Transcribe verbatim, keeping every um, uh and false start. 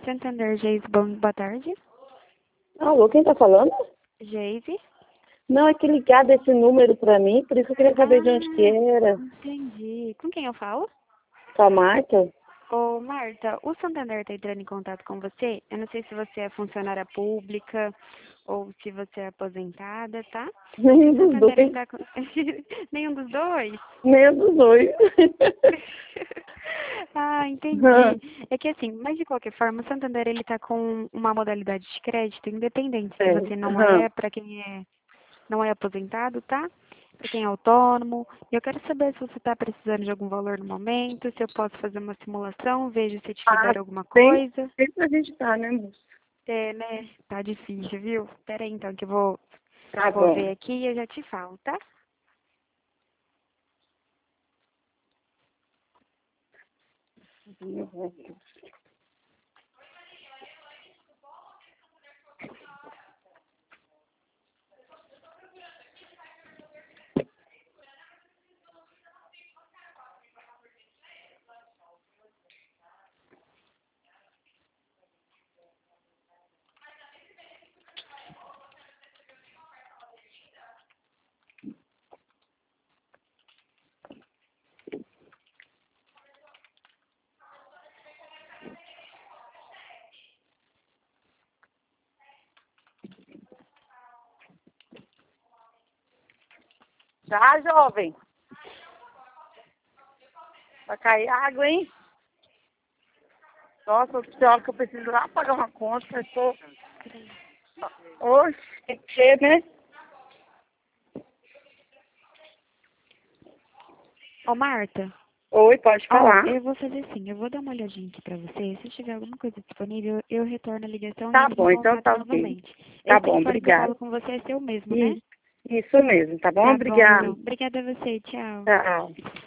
Santander, Geise, bom, boa tarde. Alô, quem tá falando? Geise. Não, é que ligaram esse número pra mim, por isso eu queria saber Ah, de onde que era. entendi. Com quem eu falo? Com a Marta? Ô, Marta, o Santander tá entrando em contato com você. Eu não sei se você é funcionária pública ou se você é aposentada, tá? Nenhum O dos Santander dois. está com... Nenhum dos dois? Nenhum dos dois. Ah, entendi. É que assim, mas de qualquer forma, o Santander ele tá com uma modalidade de crédito independente se É. você não Aham. é, para quem é, não é aposentado, tá? Para quem é autônomo. E eu quero saber se você está precisando de algum valor no momento, se eu posso fazer uma simulação, vejo se te Ah, libera alguma tem, coisa. sempre a gente tá, né, moço? É, né? Tá difícil, viu? Pera aí então que eu vou, Tá vou bom. ver aqui e eu já te falo, tá? Já, jovem? Vai cair água, hein? Nossa, pior que eu preciso lá pagar uma conta. Eu tô... Oxe, tem que ser, né? Ô, Marta. Oi, pode Ó, falar. eu vou fazer assim, eu vou dar uma olhadinha aqui pra você. Se tiver alguma coisa disponível, eu retorno a ligação e Tá entro em bom, então contato tá ok. novamente. Tá Esse bom, telefone que eu falo obrigada. com você é seu mesmo, né? Isso, isso mesmo, tá bom? Tá bom, então. Obrigada. Obrigada a você. Tchau. Tchau.